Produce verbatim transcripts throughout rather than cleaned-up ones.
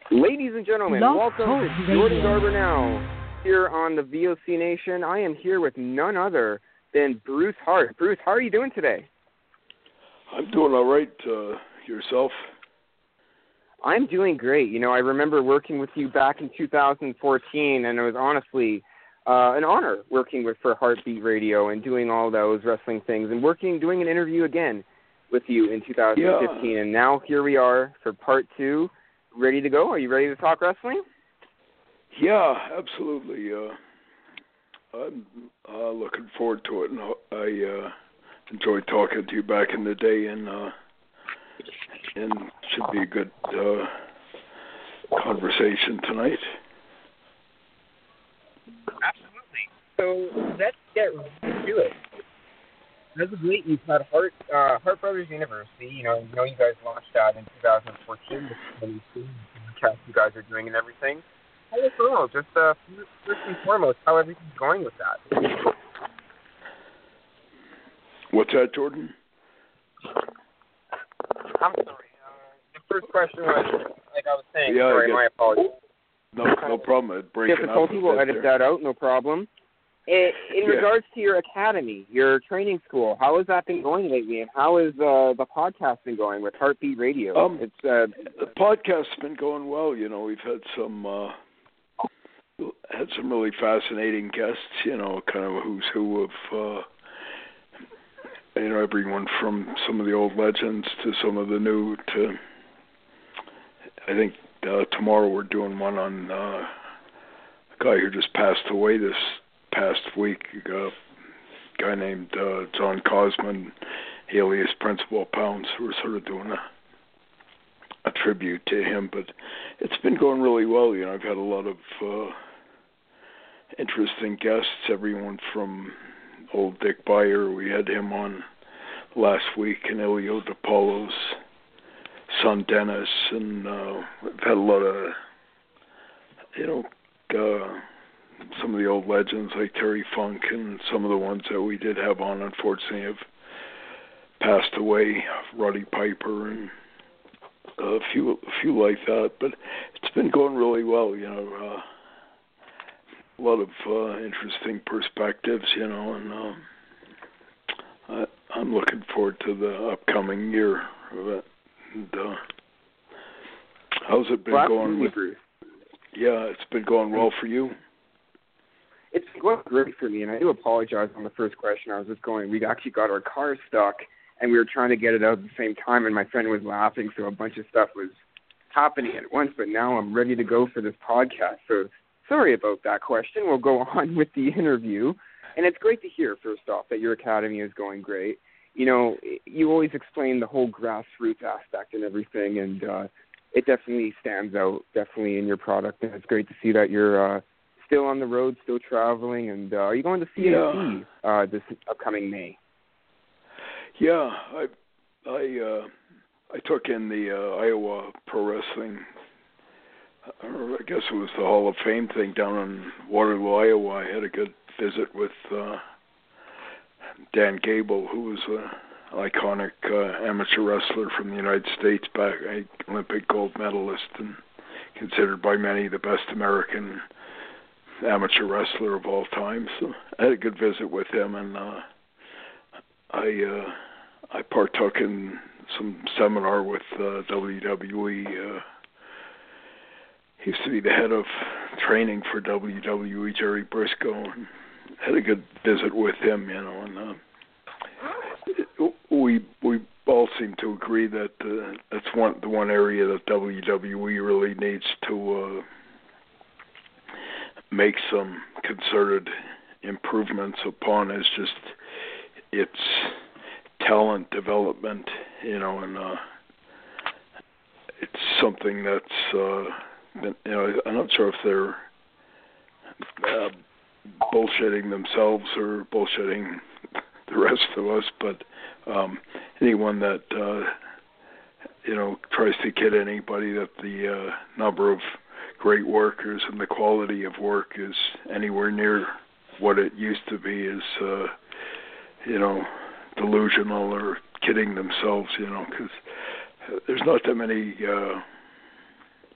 Ladies and gentlemen, Love welcome Talk to Jordan Radio. Garber Now here on the V O C Nation. I am here with none other than Bruce Hart. Bruce, how are you doing today? I'm doing all right. Uh, yourself? I'm doing great. You know, I remember working with you back in two thousand fourteen, and it was honestly uh, an honor working with for Heartbeat Radio and doing all those wrestling things and working, doing an interview again with you in two thousand fifteen. Yeah. And now here we are for part two. Ready to go? Are you ready to talk wrestling? Yeah, absolutely. Uh, I'm uh, looking forward to it, and I uh, enjoyed talking to you back in the day, and uh, and should be a good uh, conversation tonight. Absolutely. So let's get right to it. As of late, you've had Hart, uh, Hart Brothers University. You know, you know, you guys launched that in two thousand fourteen. The podcast you guys are doing and everything. How is it? Just uh, first and foremost, how everything's going with that? What's that, Jordan? I'm sorry. Uh, the first question was, like I was saying. Yeah, sorry, my apologies. No, no problem. It's breaking Difficulty. up. We'll edit there. that out. No problem. In, in yeah. regards to your academy, your training school, how has that been going lately, and how has uh, the podcast been going with Heartbeat Radio? Um, it's uh, the podcast's been going well. You know, we've had some uh, had some really fascinating guests. You know, kind of a who's who of uh, you know everyone from some of the old legends to some of the new. To I think uh, tomorrow we're doing one on uh, a guy who just passed away this past week, a guy named uh, John Cosman, alias Principal Pounds. We're sort of doing a, a tribute to him, but it's been going really well. You know, I've had a lot of uh, interesting guests, everyone from old Dick Beyer. We had him on last week, and Elio DePaulo's son Dennis, and uh, we've had a lot of, you know, uh, some of the old legends like Terry Funk, and some of the ones that we did have on, unfortunately, have passed away. Roddy Piper and a few, a few like that. But it's been going really well. You know, uh, a lot of uh, interesting perspectives. You know, and um, I, I'm looking forward to the upcoming year of it. And, uh, how's it been well, going? With, yeah, it's been going well for you. It's going great for me, and I do apologize on the first question. I was just going, we actually got our car stuck, and we were trying to get it out at the same time, and my friend was laughing, so a bunch of stuff was happening at once, but now I'm ready to go for this podcast. So sorry about that question. We'll go on with the interview, and it's great to hear, first off, that your academy is going great. You know, you always explain the whole grassroots aspect and everything, and uh, it definitely stands out, definitely in your product, and it's great to see that you're uh, still on the road, still traveling, and uh, are you going to C A C yeah. uh, this upcoming May? Yeah, I I uh, I took in the uh, Iowa Pro Wrestling. Or I guess it was the Hall of Fame thing down in Waterloo, Iowa. I had a good visit with uh, Dan Gable, who was a, an iconic uh, amateur wrestler from the United States, back a Olympic gold medalist, and considered by many the best American amateur wrestler of all time. So I had a good visit with him, and uh, I uh, I partook in some seminar with uh, W W E. Uh, he used to be the head of training for W W E, Jerry Briscoe, and had a good visit with him, you know. And uh, it, we we all seem to agree that uh, that's one the one area that W W E really needs to. Uh, make some concerted improvements upon is just its talent development, you know, and uh, it's something that's, uh, been, you know, I'm not sure if they're uh, bullshitting themselves or bullshitting the rest of us, but um, anyone that, uh, you know, tries to kid anybody that the uh, number of great workers and the quality of work is anywhere near what it used to be is, uh, you know, delusional or kidding themselves, you know, because there's not that many, uh,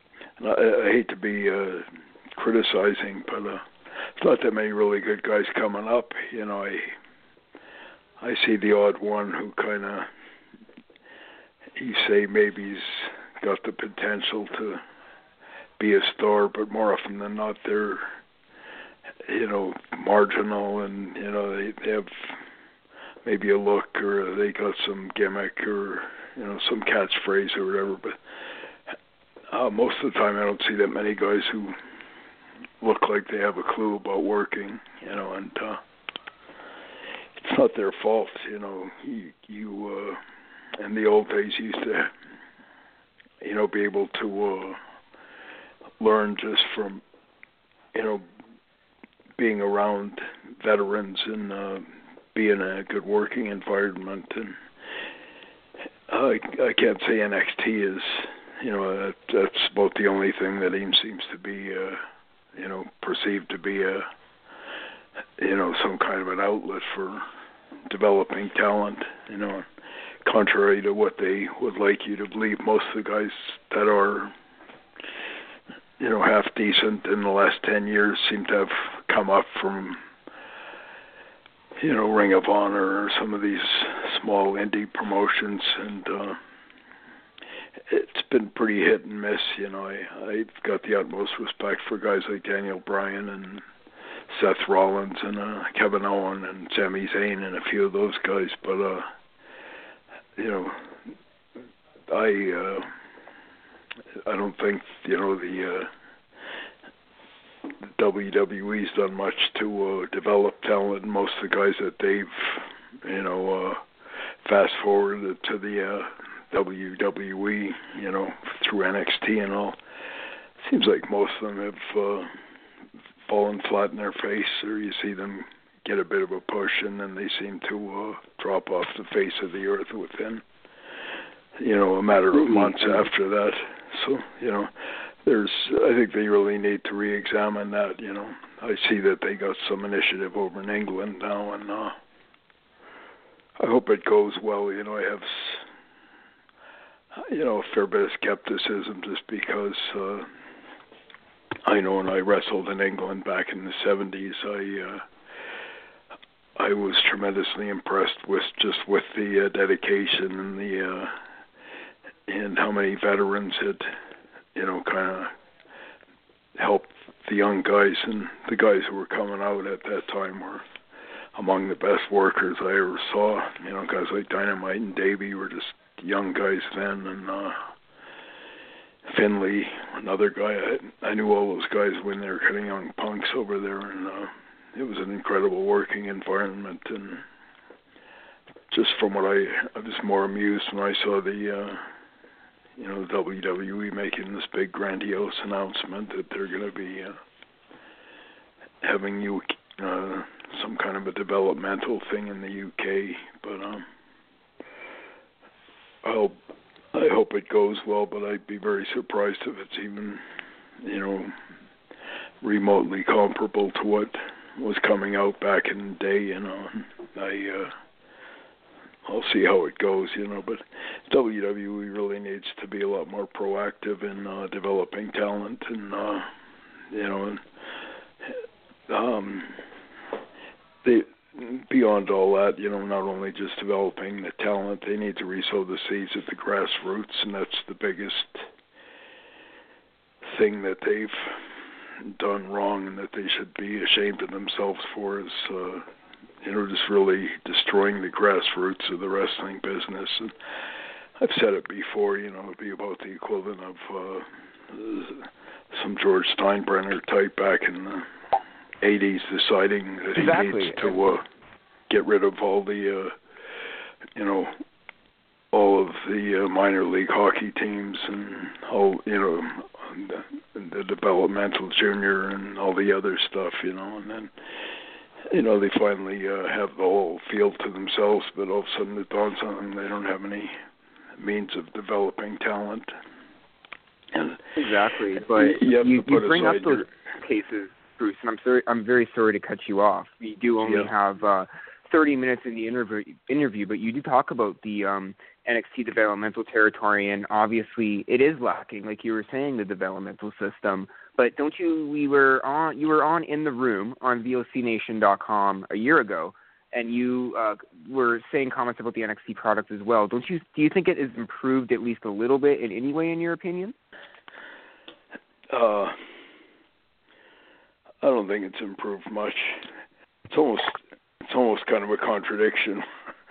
I, I hate to be uh, criticizing, but uh, it's not that many really good guys coming up. You know, I I see the odd one who kind of, you say maybe he's got the potential to be a star, but more often than not, they're, you know, marginal, and, you know, they, they have maybe a look, or they got some gimmick, or, you know, some catchphrase or whatever, but uh, most of the time I don't see that many guys who look like they have a clue about working, you know, and uh, it's not their fault, you know. You, you uh, in the old days, used to, you know, be able to uh, learn just from, you know, being around veterans and uh, being in a good working environment. And I, I can't say N X T is, you know, that, that's about the only thing that even seems to be, uh, you know, perceived to be a, you know, some kind of an outlet for developing talent, you know, contrary to what they would like you to believe. Most of the guys that are, you know, half decent in the last ten years seem to have come up from, you know, Ring of Honor or some of these small indie promotions, and uh, it's been pretty hit and miss. You know, I, I've got the utmost respect for guys like Daniel Bryan and Seth Rollins and uh, Kevin Owen and Sami Zayn and a few of those guys, but uh, you know, I uh, I don't think, you know, the, uh, the W W E's done much to uh, develop talent. Most of the guys that they've, you know, uh, fast forwarded to the uh, W W E, you know, through N X T and all, seems like most of them have uh, fallen flat in their face, or you see them get a bit of a push and then they seem to uh, drop off the face of the earth within, you know, a matter of months after that. So, you know, there's, I think they really need to re-examine that, you know. I see that they got some initiative over in England now, and uh, I hope it goes well. You know, I have, you know, a fair bit of skepticism just because uh, I know when I wrestled in England back in the seventies, I uh, I was tremendously impressed with just with the uh, dedication and the uh, and how many veterans had, you know, kind of helped the young guys, and the guys who were coming out at that time were among the best workers I ever saw. You know, guys like Dynamite and Davey were just young guys then, and uh, Finley, another guy. I, I knew all those guys when they were kind of young punks over there, and uh, it was an incredible working environment. And just from what I, I was more amused when I saw the, uh, you know, W W E making this big grandiose announcement that they're going to be uh, having you uh, some kind of a developmental thing in the U K. But um, I'll, I hope it goes well, but I'd be very surprised if it's even, you know, remotely comparable to what was coming out back in the day. You know, I. Uh, I'll see how it goes, you know, but W W E really needs to be a lot more proactive in uh, developing talent, and uh, you know, and, um, they, beyond all that, you know, not only just developing the talent, they need to resow the seeds at the grassroots, and that's the biggest thing that they've done wrong and that they should be ashamed of themselves for is, uh, you know, just really destroying the grassroots of the wrestling business. And I've said it before, you know, it'd be about the equivalent of uh, some George Steinbrenner type back in the eighties deciding that exactly. he needs to uh, get rid of all the, uh, you know, all of the uh, minor league hockey teams and all, you know, the, the developmental junior and all the other stuff, you know, and then, you know, they finally uh, have the whole field to themselves, but all of a sudden it dawns on them they don't have any means of developing talent. And exactly, but you, you, you bring up those cases, Bruce, and I'm sorry, I'm very sorry to cut you off. We do only yeah. have uh, thirty minutes in the interview, interview, but you do talk about the um, N X T developmental territory, and obviously it is lacking, like you were saying, the developmental system. But don't you? We were on. You were on In the Room on V O C Nation dot com a year ago, and you uh, were saying comments about the N X T product as well. Don't you? Do you think it has improved at least a little bit in any way, in your opinion? Uh, I don't think it's improved much. It's almost it's almost kind of a contradiction.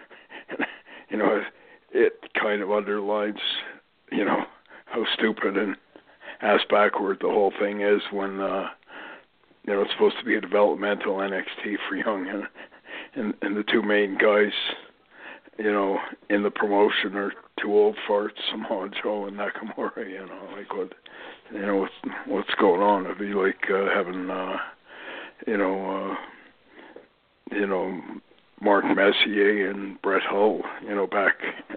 You know, it, it kind of underlines, you know, how stupid and ass backward the whole thing is when, uh, you know, it's supposed to be a developmental N X T for young, and, and and the two main guys, you know, in the promotion are two old farts, Samoa Joe and Nakamura. You know, like what, you know, what's what's going on? It'd be like uh, having, uh, you know, uh, you know, Mark Messier and Bret Hull, you know, back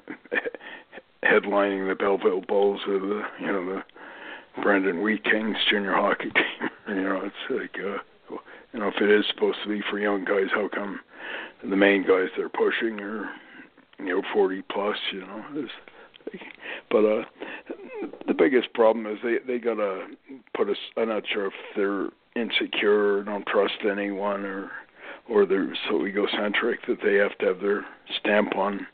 headlining the Belleville Bulls or the, you know, the Brendan Wheat Kings junior hockey team. You know, it's like, uh, you know, if it is supposed to be for young guys, how come the main guys they're pushing are, you know, forty plus, you know? It's like, but uh, the biggest problem is they, they got to put us, I'm not sure if they're insecure or don't trust anyone or, or they're so egocentric that they have to have their stamp on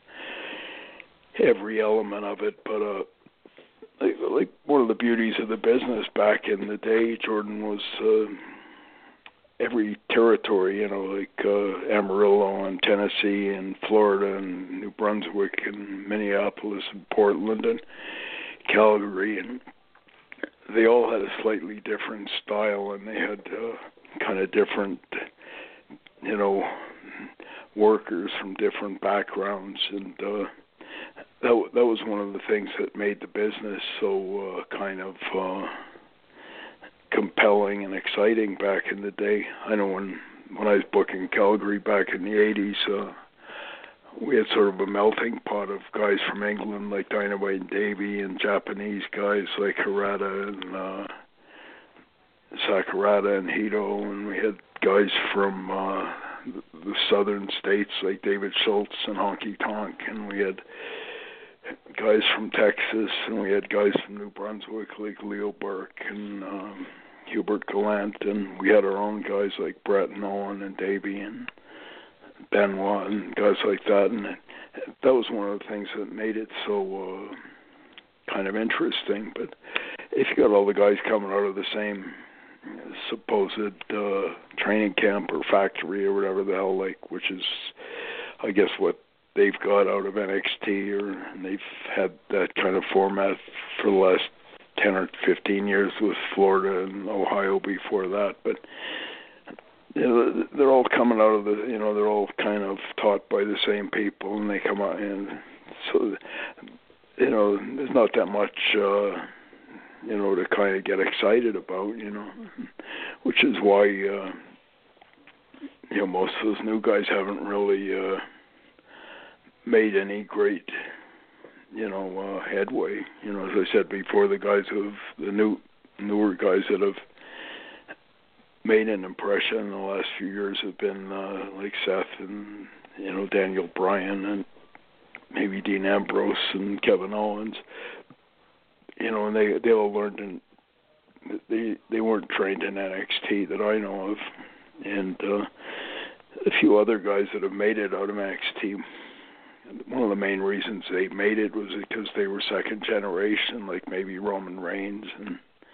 every element of it. But uh, like, like one of the beauties of the business back in the day, Jordan, was uh, every territory, you know, like uh, Amarillo and Tennessee and Florida and New Brunswick and Minneapolis and Portland and Calgary, and they all had a slightly different style, and they had uh, kind of different, you know, workers from different backgrounds, and uh, that that was one of the things that made the business so uh, kind of uh, compelling and exciting back in the day. I know when when I was booking Calgary back in the eighties, uh, we had sort of a melting pot of guys from England like Dynamite and Davey, and Japanese guys like Harada and uh, Sakurada and Hito, and we had guys from uh, the southern states like David Schultz and Honky Tonk, and we had guys from Texas, and we had guys from New Brunswick like Leo Burke and um, Hubert Gallant, and we had our own guys like Brett and Owen and Davey and Benoit and guys like that, and that was one of the things that made it so uh, kind of interesting. But if you got all the guys coming out of the same supposed uh, training camp or factory or whatever the hell, like, which is, I guess, what they've got out of N X T, or and they've had that kind of format for the last ten or fifteen years with Florida and Ohio before that. But you know, they're all coming out of the, you know, they're all kind of taught by the same people, and they come out, and so, you know, there's not that much, uh, you know, to kind of get excited about, you know, which is why, uh, you know, most of those new guys haven't really uh, made any great, you know, uh, headway. You know, as I said before, the guys who have, the new, newer guys that have made an impression in the last few years have been uh, like Seth and, you know, Daniel Bryan and maybe Dean Ambrose and Kevin Owens. You know, and they they all learned in, they they weren't trained in N X T that I know of, and uh, a few other guys that have made it out of N X T. One of the main reasons they made it was because they were second generation, like maybe Roman Reigns and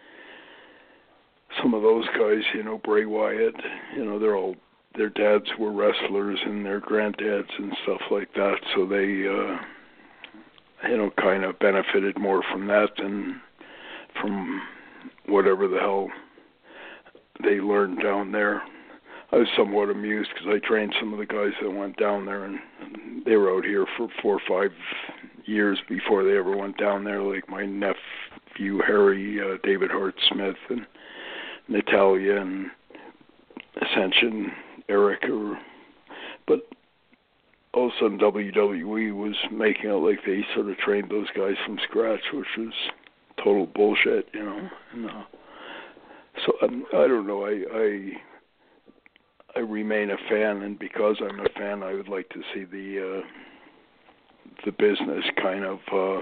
some of those guys. You know, Bray Wyatt. You know, they're all, their dads were wrestlers and their granddads and stuff like that, so they. Uh, you know, kind of benefited more from that than from whatever the hell they learned down there. I was somewhat amused because I trained some of the guys that went down there, and they were out here for four or five years before they ever went down there, like my nephew Harry, uh, David Hart Smith, and Natalia, and Ascension, Eric. Or, but all of a sudden W W E was making it like they sort of trained those guys from scratch, which was total bullshit, you know. And, uh, so um, I don't know. I, I I remain a fan, and because I'm a fan, I would like to see the uh, the business kind of, uh,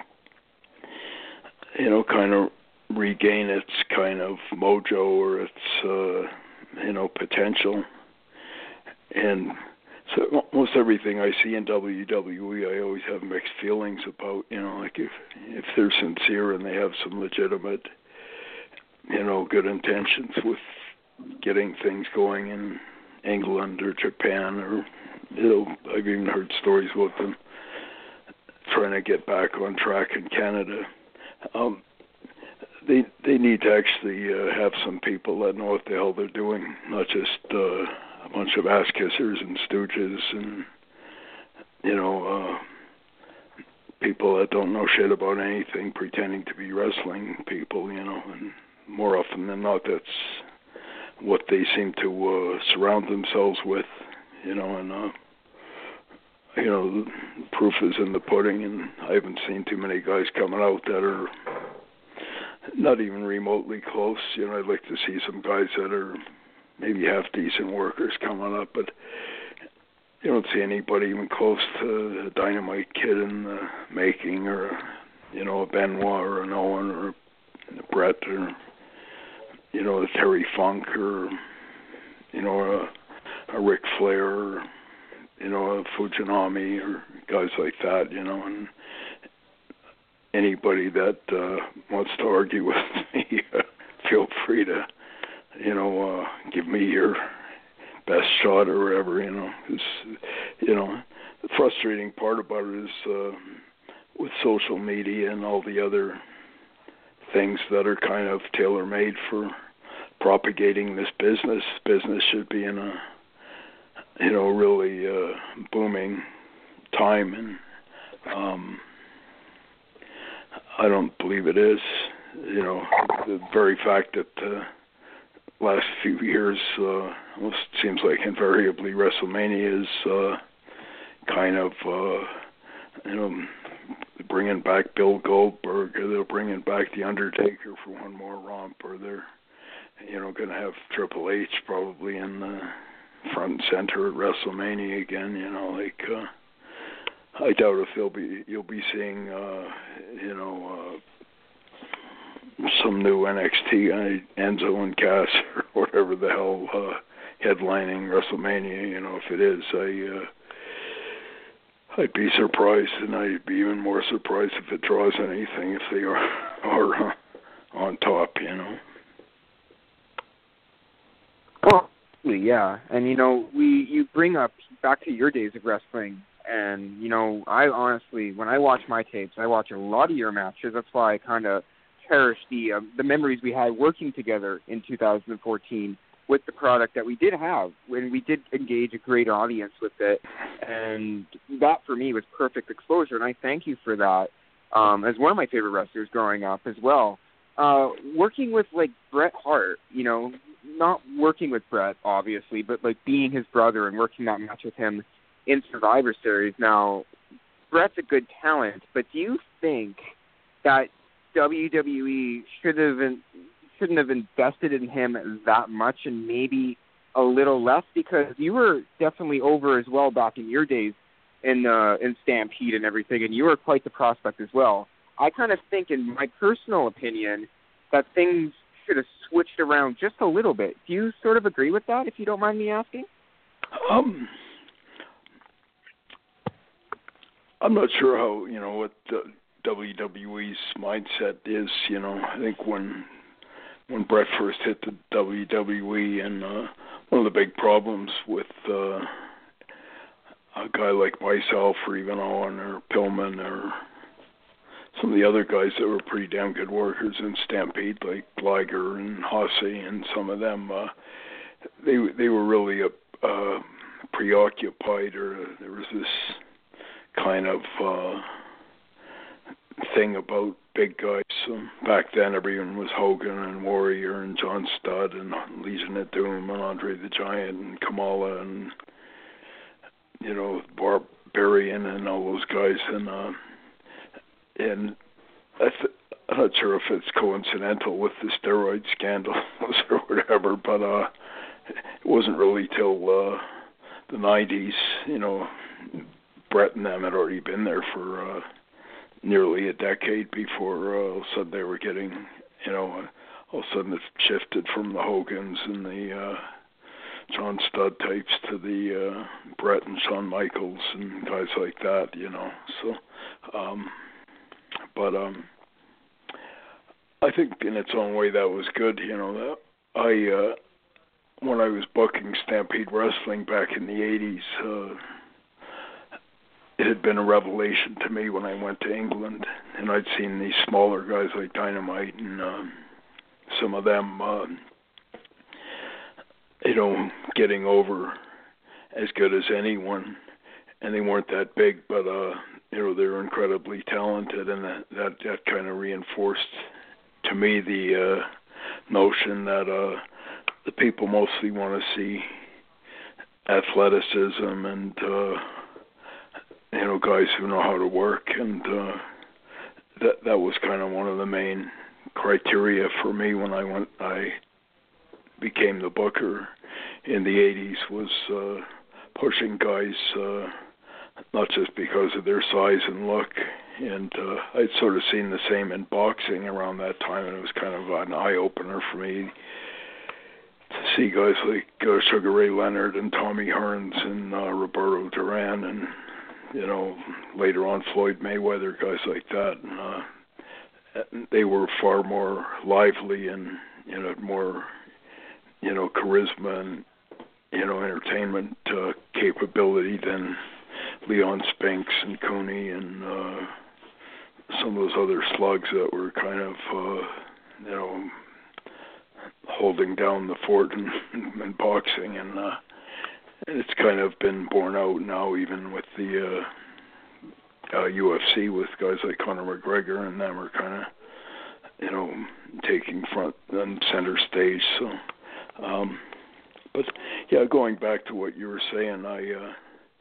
you know, kind of regain its kind of mojo or its, uh, you know, potential. And so almost everything I see in W W E, I always have mixed feelings about. You know, like if if they're sincere and they have some legitimate, you know, good intentions with getting things going in England or Japan, or, you know, I've even heard stories about them trying to get back on track in Canada. Um, they they need to actually uh, have some people that know what the hell they're doing, not just uh, a bunch of ass kissers and stooges and, you know, uh, people that don't know shit about anything pretending to be wrestling people, you know, and more often than not that's what they seem to uh, surround themselves with, you know, and uh, you know, the proof is in the pudding, and I haven't seen too many guys coming out that are not even remotely close. You know, I'd like to see some guys that are maybe half decent workers coming up, but you don't see anybody even close to a Dynamite Kid in the making, or, you know, a Benoit or an Owen or a Brett, or, you know, a Terry Funk, or, you know, a, a Ric Flair, or, you know, a Fujinami, or guys like that, you know, and anybody that uh, wants to argue with me, uh, feel free to, you know, uh, give me your best shot or whatever, you know, because, you know, the frustrating part about it is uh, with social media and all the other things that are kind of tailor-made for propagating this business. Business should be in a, you know, really uh, booming time, and um, I don't believe it is. You know, the very fact that the last few years, uh, almost seems like invariably WrestleMania is uh, kind of, uh, you know, bringing back Bill Goldberg, or they're bringing back The Undertaker for one more romp, or they're, you know, going to have Triple H probably in the front and center at WrestleMania again. You know, like uh, I doubt if they'll be you'll be seeing, uh, you know, uh, some new N X T guy, Enzo and Cass, or whatever the hell, uh, headlining WrestleMania. You know, if it is, I. Uh, I'd be surprised, and I'd be even more surprised if it draws anything, if they are, are uh, on top, you know. Well, yeah, and you know, we you bring up back to your days of wrestling, and you know, I honestly, when I watch my tapes, I watch a lot of your matches. That's why I kind of cherish the uh, the memories we had working together in two thousand fourteen. With the product that we did have, when we did engage a great audience with it, and that for me was perfect exposure, and I thank you for that. Um, as one of my favorite wrestlers growing up as well, uh, working with like Bret Hart, you know, not working with Bret obviously, but like being his brother and working that match with him in Survivor Series. Now, Bret's a good talent, but do you think that W W E should have been shouldn't have invested in him that much, and maybe a little less, because you were definitely over as well back in your days in uh, in Stampede and everything, and you were quite the prospect as well. I kind of think, in my personal opinion, that things should have switched around just a little bit. Do you sort of agree with that, if you don't mind me asking? Um, I'm not sure how, you know, what the W W E's mindset is. You know, I think when when Bret first hit the W W E, and uh, one of the big problems with uh, a guy like myself, or even Owen or Pillman, or some of the other guys that were pretty damn good workers in Stampede, like Liger and Hossey, and some of them, uh, they they were really uh, uh, preoccupied, or there was this kind of uh, thing about big guys. So back then, everyone was Hogan and Warrior and John Studd and Legion of Doom and Andre the Giant and Kamala and, you know, Barbarian and all those guys. And uh, and I th- I'm not sure if it's coincidental with the steroid scandals or whatever, but uh, it wasn't really till uh, the nineties, you know, Brett and them had already been there for uh, nearly a decade before uh, all of a sudden they were getting, you know, uh, all of a sudden it shifted from the Hogans and the uh, John Studd types to the uh, Brett and Shawn Michaels and guys like that, you know. So, um, but um, I think in its own way that was good, you know. That I uh, when I was booking Stampede Wrestling back in the eighties, uh, it had been a revelation to me when I went to England, and I'd seen these smaller guys like Dynamite and uh, some of them, uh, you know, getting over as good as anyone, and they weren't that big, but uh, you know, they were incredibly talented, and that that, that kind of reinforced to me the uh, notion that uh, the people mostly want to see athleticism and uh, you know, guys who know how to work, and uh, that that was kind of one of the main criteria for me when I went. I became the booker in the eighties, was uh, pushing guys uh, not just because of their size and look, and uh, I'd sort of seen the same in boxing around that time, and it was kind of an eye opener for me to see guys like uh, Sugar Ray Leonard and Tommy Hearns and uh, Roberto Duran and, you know, later on Floyd Mayweather, guys like that. And, uh, they were far more lively and, you know, more, you know, charisma and, you know, entertainment uh, capability than Leon Spinks and Cooney and uh, some of those other slugs that were kind of, uh, you know, holding down the fort in, in boxing. And, uh, And it's kind of been borne out now, even with the uh, uh, U F C, with guys like Conor McGregor, and them are kind of, you know, taking front and center stage. So, um, but yeah, going back to what you were saying, I uh,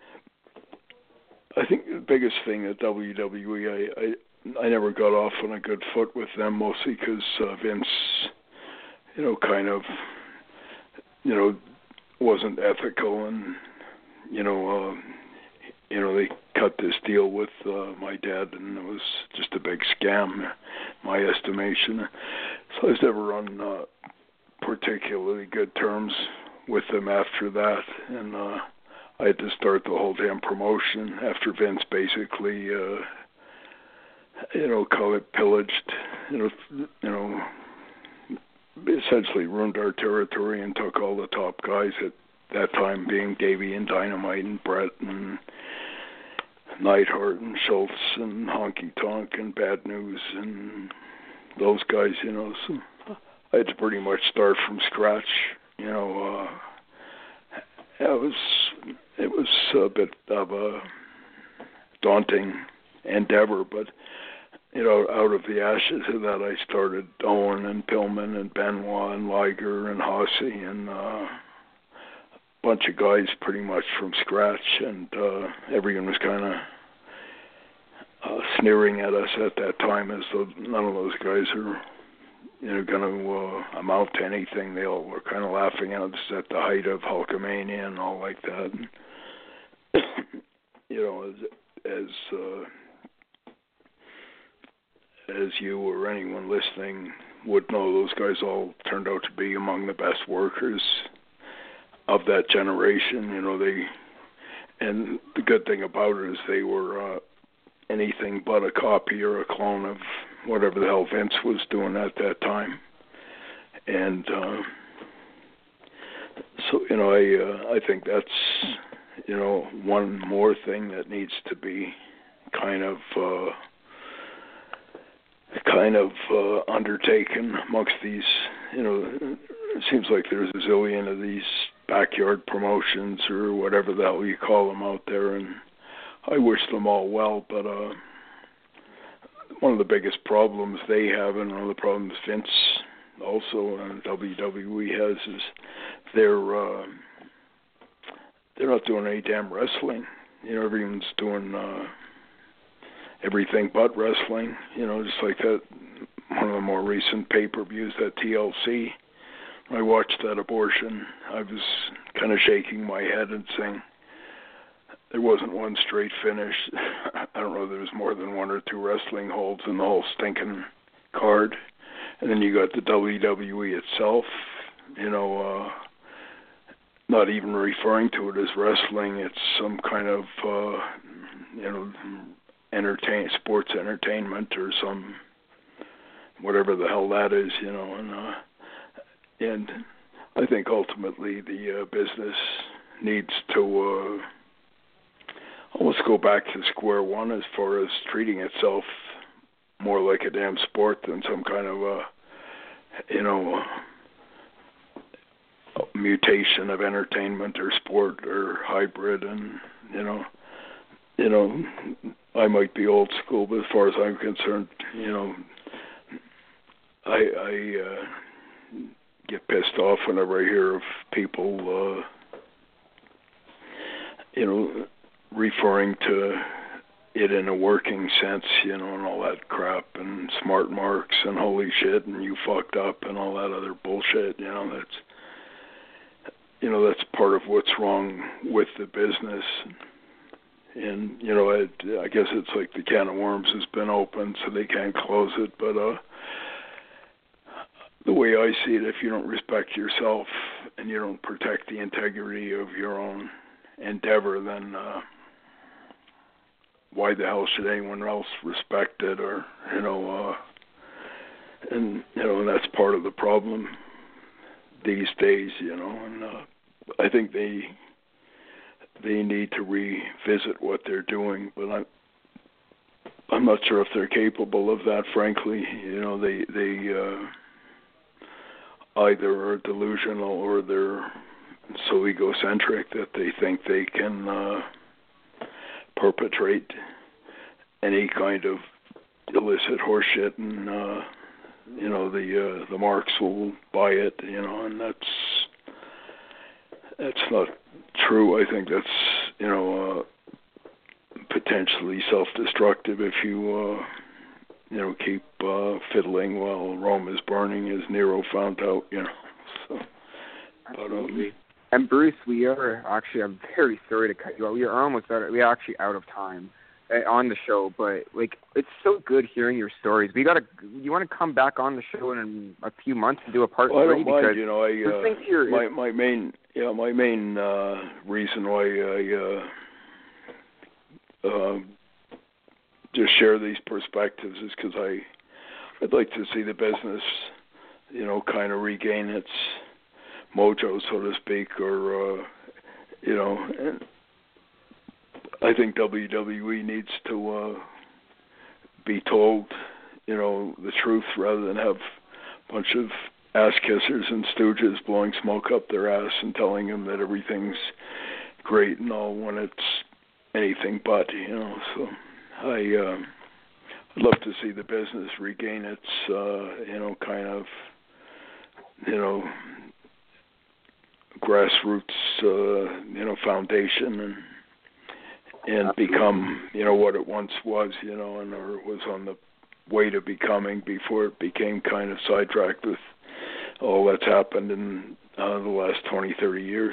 I think the biggest thing at W W E, I, I I never got off on a good foot with them, mostly because uh, Vince, you know, kind of, you know, wasn't ethical, and you know, uh, you know, they cut this deal with uh, my dad, and it was just a big scam, my estimation. So I was never on uh, particularly good terms with them after that, and uh, I had to start the whole damn promotion after Vince basically, uh, you know, call it pillaged, you know, you know. essentially ruined our territory and took all the top guys at that time, being Davey and Dynamite and Brett and Neidhart and Schultz and Honky Tonk and Bad News and those guys, you know. So I had to pretty much start from scratch, you know. Uh, it was it was a bit of a daunting endeavor, but you know, out of the ashes of that, I started Owen and Pillman and Benoit and Liger and Hossie and uh, a bunch of guys pretty much from scratch, and uh, everyone was kind of uh, sneering at us at that time as though none of those guys are, you know, going to uh, amount to anything. They all were kind of laughing at us at the height of Hulkamania and all like that. And, you know, as, as uh, as you or anyone listening would know, those guys all turned out to be among the best workers of that generation. You know, they, and the good thing about it is they were uh, anything but a copy or a clone of whatever the hell Vince was doing at that time. And uh, so, you know, I uh, I think that's, you know, one more thing that needs to be kind of uh, kind of uh, undertaken amongst these, you know, it seems like there's a zillion of these backyard promotions or whatever the hell you call them out there, and I wish them all well, but uh, one of the biggest problems they have, and one of the problems Vince also and W W E has, is they're uh, they're not doing any damn wrestling. You know, everyone's doing uh, everything but wrestling. You know, just like that one of the more recent pay-per-views, that T L C, I watched that abortion, I was kind of shaking my head and saying, there wasn't one straight finish. I don't know, there was more than one or two wrestling holds in the whole stinking card. And then you got the W W E itself, you know, uh, not even referring to it as wrestling. It's some kind of, uh, you know, entertain sports entertainment or some whatever the hell that is, you know. And uh, and I think ultimately the uh, business needs to uh, almost go back to square one as far as treating itself more like a damn sport than some kind of a, you know, a mutation of entertainment or sport or hybrid. And you know, you know, I might be old school, but as far as I'm concerned, you know, I I uh, get pissed off whenever I hear of people, uh, you know, referring to it in a working sense, you know, and all that crap, and smart marks, and holy shit, and you fucked up, and all that other bullshit. You know, that's, you know, that's part of what's wrong with the business. And you know, it, I guess it's like the can of worms has been opened, so they can't close it. But uh, the way I see it, if you don't respect yourself and you don't protect the integrity of your own endeavor, then uh, why the hell should anyone else respect it? Or, you know, uh, and, you know, and that's part of the problem these days, you know, and uh, I think they they need to revisit what they're doing, but I'm, I'm not sure if they're capable of that, frankly. You know, they, they uh, either are delusional or they're so egocentric that they think they can uh, perpetrate any kind of illicit horseshit, and uh, you know, the uh, the marks will buy it, you know, and that's that's not true. I think that's, you know, uh, potentially self-destructive if you uh, you know, keep uh, fiddling while Rome is burning, as Nero found out, you know. So, but, um, and Bruce, we are actually, I'm very sorry to cut you off. We are almost out of, we are actually out of time uh, on the show, but like, it's so good hearing your stories. We gotta, you want to come back on the show in a few months and do a part well, three? I don't mind, you know, I, uh, here my, is... my main, yeah, my main uh, reason why I uh, uh, just share these perspectives is because I, I'd like to see the business, you know, kind of regain its mojo, so to speak, or, uh, you know, and I think W W E needs to uh, be told, you know, the truth rather than have a bunch of ass kissers and stooges blowing smoke up their ass and telling them that everything's great and all when it's anything but, you know. So I, uh, I'd love to see the business regain its, uh, you know, kind of, you know, grassroots, uh, you know, foundation, and and become, you know, what it once was, you know, and or was on the way to becoming before it became kind of sidetracked with all that's happened in uh, the last twenty, thirty years.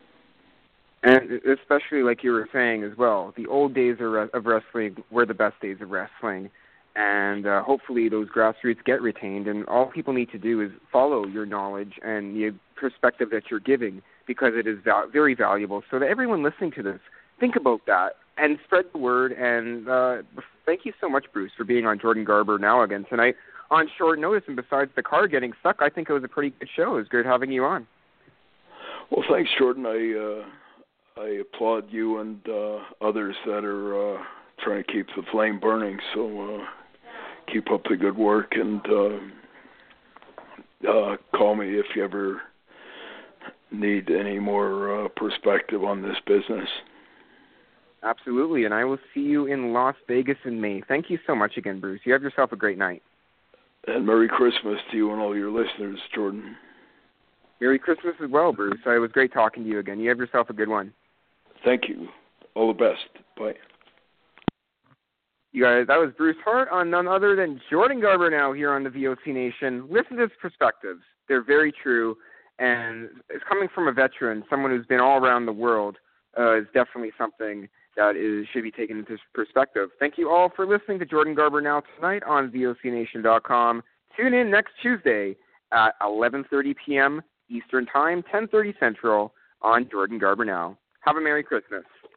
And especially, like you were saying as well, the old days of wrestling were the best days of wrestling. And uh, hopefully those grassroots get retained. And all people need to do is follow your knowledge and the perspective that you're giving, because it is val- very valuable. So that everyone listening to this, think about that and spread the word. And uh, thank you so much, Bruce, for being on Jordan Garber Now Again tonight on short notice. And besides the car getting stuck, I think it was a pretty good show. It was great having you on. Well, thanks, Jordan. I uh, I applaud you and uh, others that are uh, trying to keep the flame burning. So uh, keep up the good work, and uh, uh, call me if you ever need any more uh, perspective on this business. Absolutely, and I will see you in Las Vegas in May. Thank you so much again, Bruce. You have yourself a great night. And Merry Christmas to you and all your listeners, Jordan. Merry Christmas as well, Bruce. It was great talking to you again. You have yourself a good one. Thank you. All the best. Bye. You guys, that was Bruce Hart on none other than Jordan Garber Now here on the V O C Nation. Listen to his perspectives. They're very true. and it's coming from a veteran, someone who's been all around the world, uh, is definitely something that is should be taken into perspective. Thank you all for listening to Jordan Garber Now tonight on V O C Nation dot com. Tune in next Tuesday at eleven thirty p.m. Eastern Time, ten thirty Central on Jordan Garber Now. Have a Merry Christmas.